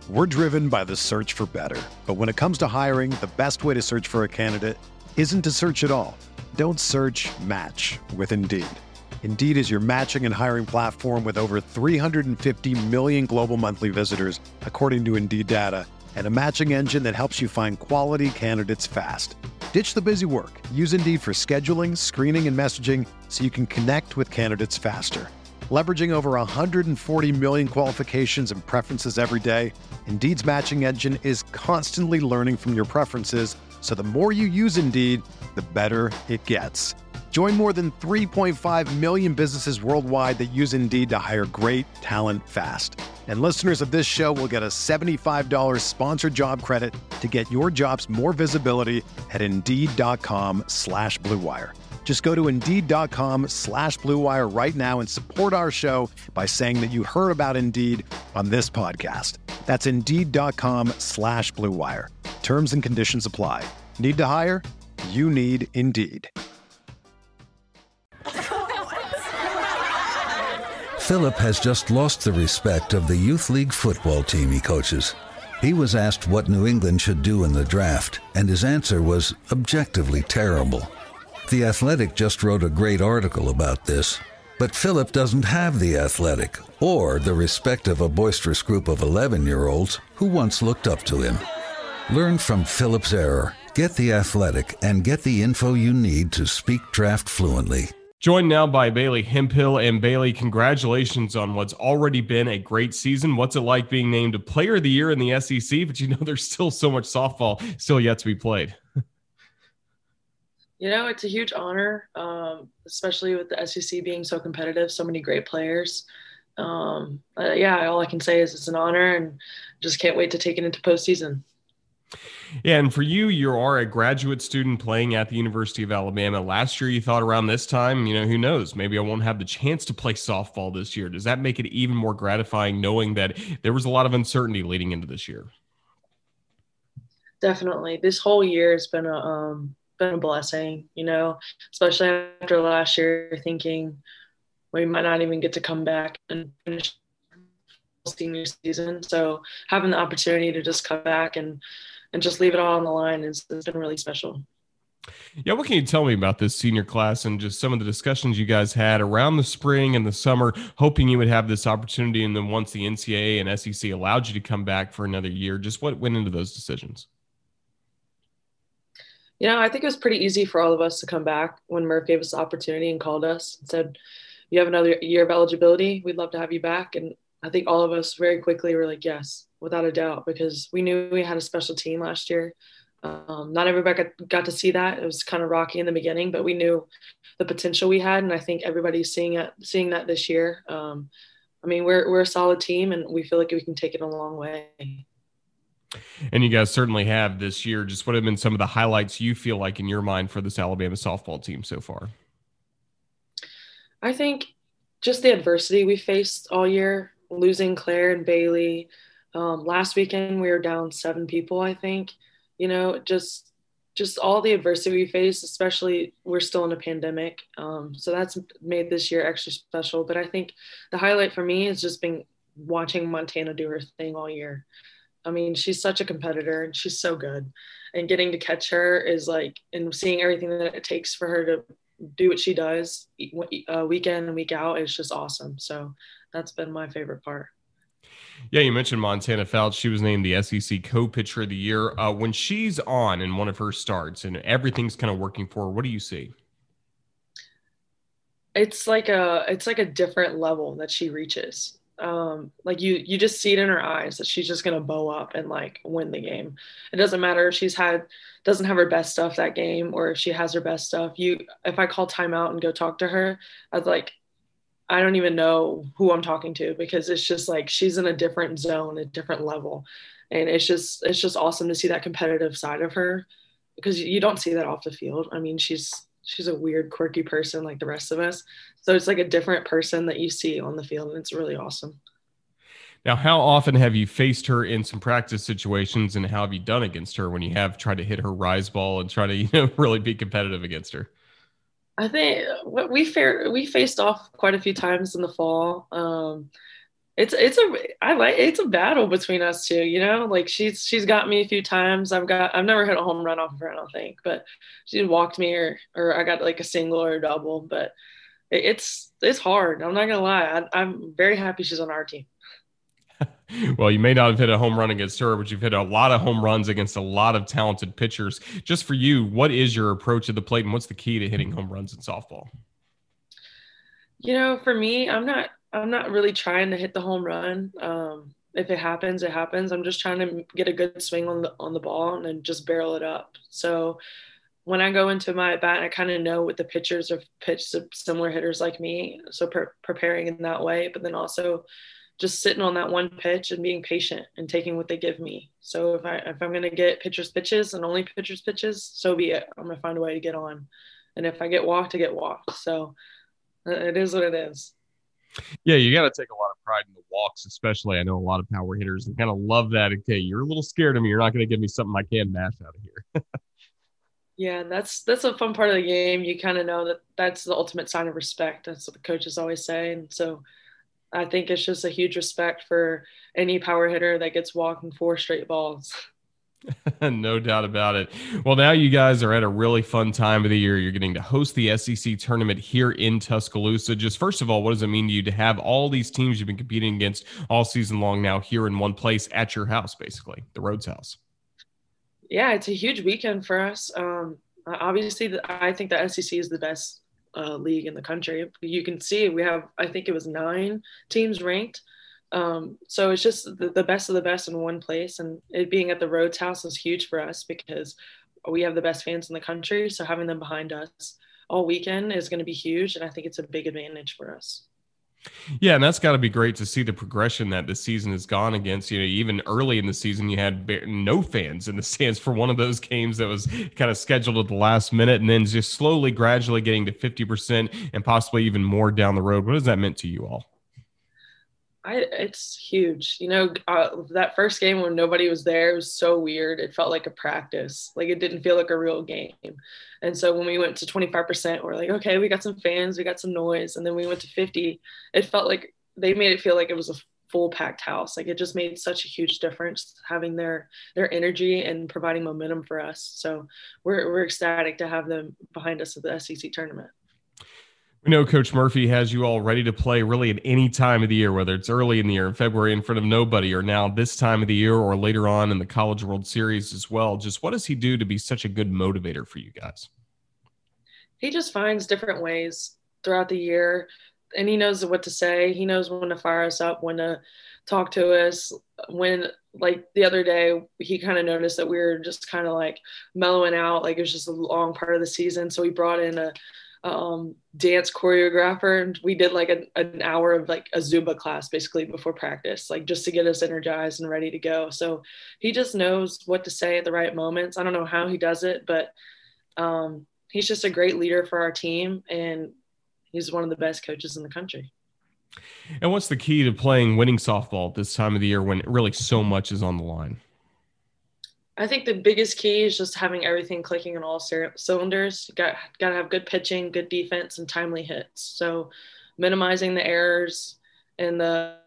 We're driven by the search for better. But when it comes to hiring, the best way to search for a candidate isn't to search at all. Don't search, match with Indeed. Indeed is your matching and hiring platform with over 350 million global monthly visitors, according to Indeed data, and a matching engine that helps you find quality candidates fast. Ditch the busy work. Use Indeed for scheduling, screening, and messaging so you can connect with candidates faster. Leveraging over 140 million qualifications and preferences every day, Indeed's matching engine is constantly learning from your preferences, so the more you use Indeed, the better it gets. Join more than 3.5 million businesses worldwide that use Indeed to hire great talent fast. And listeners of this show will get a $75 sponsored job credit to get your jobs more visibility at Indeed.com/Blue Wire. Just go to Indeed.com/Blue Wire right now and support our show by saying that you heard about Indeed on this podcast. That's Indeed.com/Blue Wire. Terms and conditions apply. Need to hire? You need Indeed. Philip has just lost the respect of the youth league football team he coaches. He was asked what New England should do in the draft, and his answer was objectively terrible. The Athletic just wrote a great article about this, but Philip doesn't have The Athletic or the respect of a boisterous group of 11-year-olds who once looked up to him. Learn from Philip's error. Get The Athletic and get the info you need to speak draft fluently. Joined now by Bailey Hemphill. And Bailey, congratulations on what's already been a great season. What's it like being named a Player of the Year in the SEC? But you know there's still so much softball still yet to be played. You know, it's a huge honor, especially with the SEC being so competitive, so many great players. All I can say is it's an honor and just can't wait to take it into postseason. Yeah, and for you, you are a graduate student playing at the University of Alabama. Last year, you thought around this time, who knows, maybe I won't have the chance to play softball this year. Does that make it even more gratifying knowing that there was a lot of uncertainty leading into this year? Definitely. This whole year has been a blessing, especially after last year, thinking we might not even get to come back and finish senior season. So having the opportunity to just come back and just leave it all on the line has been really special. Yeah, what can you tell me about this senior class and just some of the discussions you guys had around the spring and the summer, hoping you would have this opportunity, and then once the NCAA and SEC allowed you to come back for another year, just what went into those decisions? I think it was pretty easy for all of us to come back when Murph gave us the opportunity and called us and said, you have another year of eligibility. We'd love to have you back. And I think all of us very quickly were like, yes, without a doubt, because we knew we had a special team last year. Not everybody got to see that. It was kind of rocky in the beginning, but we knew the potential we had. And I think everybody's seeing that this year. We're a solid team and we feel like we can take it a long way. And you guys certainly have this year. Just what have been some of the highlights you feel like in your mind for this Alabama softball team so far? I think just the adversity we faced all year, losing Claire and Bailey. Last weekend we were down 7 people, I think. Just all the adversity we faced, especially we're still in a pandemic. So that's made this year extra special. But I think the highlight for me has just been watching Montana do her thing all year. She's such a competitor and she's so good. And getting to catch her is and seeing everything that it takes for her to do what she does week in and week out is just awesome. So that's been my favorite part. Yeah, you mentioned Montana Fouts. She was named the SEC Co-Pitcher of the Year. When she's on in one of her starts and everything's kind of working for her, what do you see? It's like a different level that she reaches. You just see it in her eyes that she's just going to bow up and win the game. It doesn't matter if doesn't have her best stuff that game or if she has her best stuff. If I call timeout and go talk to her, I don't even know who I'm talking to because it's just she's in a different zone, a different level. And it's just awesome to see that competitive side of her because you don't see that off the field. She's a weird, quirky person like the rest of us. So it's a different person that you see on the field, and it's really awesome. Now, how often have you faced her in some practice situations, and how have you done against her when you have tried to hit her rise ball and try to, really be competitive against her? I think we faced off quite a few times in the fall. It's a battle between us two, you know, like she's got me a few times. I've never hit a home run off of her, I don't think, but she walked me or I got like a single or a double, but it's hard. I'm not gonna lie. I'm very happy she's on our team. Well, you may not have hit a home run against her, but you've hit a lot of home runs against a lot of talented pitchers. Just for you, what is your approach to the plate and what's the key to hitting home runs in softball? You know, for me, I'm not really trying to hit the home run. If it happens, it happens. I'm just trying to get a good swing on the ball and then just barrel it up. So when I go into my at bat, I kind of know what the pitchers have pitched, similar hitters like me. So preparing in that way, but then also just sitting on that one pitch and being patient and taking what they give me. So if I'm going to get pitchers pitches and only pitchers pitches, so be it. I'm going to find a way to get on. And if I get walked, I get walked. So it is what it is. Yeah, you got to take a lot of pride in the walks, especially. I know a lot of power hitters and kind of love that. Okay, you're a little scared of me. You're not going to give me something I can't mash out of here. Yeah, that's a fun part of the game. You kind of know that that's the ultimate sign of respect. That's what the coaches always say. And so I think it's just a huge respect for any power hitter that gets walking 4 straight balls. No doubt about it. Well, now you guys are at a really fun time of the year. You're getting to host the SEC tournament here in Tuscaloosa. Just first of all, what does it mean to you to have all these teams you've been competing against all season long now here in one place at your house, basically, the Rhodes House? Yeah, it's a huge weekend for us. Obviously, I think the SEC is the best league in the country. You can see we have, I think it was 9 teams ranked. So it's just the best of the best in one place, and it being at the Rhodes House is huge for us because we have the best fans in the country. So having them behind us all weekend is going to be huge, and I think it's a big advantage for us. Yeah, and that's got to be great to see the progression that the season has gone against. You know, even early in the season, you had no fans in the stands for one of those games that was kind of scheduled at the last minute, and then just slowly, gradually getting to 50% and possibly even more down the road. What has that meant to you all? It's huge. You know, that first game when nobody was there, it was so weird. It felt like a practice. Like it didn't feel like a real game. And so when we went to 25%, we're like, okay, we got some fans, we got some noise. And then we went to 50. It felt like they made it feel like it was a full packed house. Like it just made such a huge difference having their energy and providing momentum for us. So we're ecstatic to have them behind us at the SEC tournament. We know Coach Murphy has you all ready to play really at any time of the year, whether it's early in the year, in February, in front of nobody, or now this time of the year, or later on in the College World Series as well. Just what does he do to be such a good motivator for you guys? He just finds different ways throughout the year, and he knows what to say. He knows when to fire us up, when to talk to us. When, like the other day, he kind of noticed that we were just kind of like mellowing out, like it was just a long part of the season. So he brought in a dance choreographer, and we did like an hour of like a Zumba class basically before practice, like just to get us energized and ready to go. So he just knows what to say at the right moments. I don't know how he does it, but he's just a great leader for our team, and he's one of the best coaches in the country. And what's the key to playing winning softball at this time of the year when really so much is on the line? I think the biggest key is just having everything clicking on all cylinders. You got to have good pitching, good defense, and timely hits. So minimizing the errors and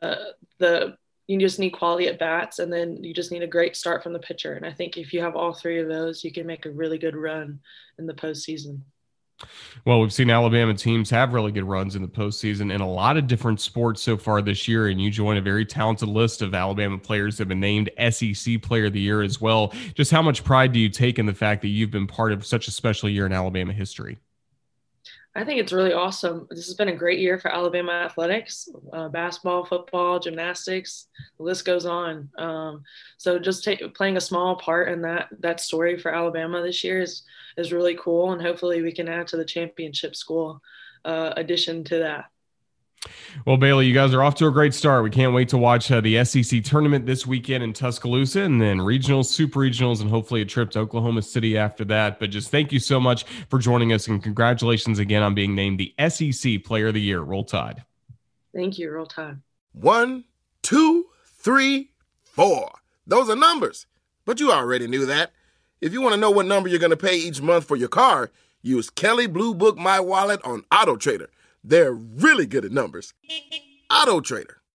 you just need quality at bats, and then you just need a great start from the pitcher. And I think if you have all 3 of those, you can make a really good run in the postseason. Well, we've seen Alabama teams have really good runs in the postseason in a lot of different sports so far this year, and you join a very talented list of Alabama players that have been named SEC Player of the Year as well. Just how much pride do you take in the fact that you've been part of such a special year in Alabama history? I think it's really awesome. This has been a great year for Alabama athletics, basketball, football, gymnastics, the list goes on. So just playing a small part in that story for Alabama this year is really cool. And hopefully we can add to the championship school addition to that. Well, Bailey, you guys are off to a great start. We can't wait to watch the SEC tournament this weekend in Tuscaloosa, and then regionals, super regionals, and hopefully a trip to Oklahoma City after that. But just thank you so much for joining us, and congratulations again on being named the SEC Player of the Year. Roll Tide. Thank you. Roll Tide. 1, 2, 3, 4. Those are numbers, but you already knew that. If you want to know what number you're going to pay each month for your car, use Kelley Blue Book My Wallet on AutoTrader. They're really good at numbers. AutoTrader.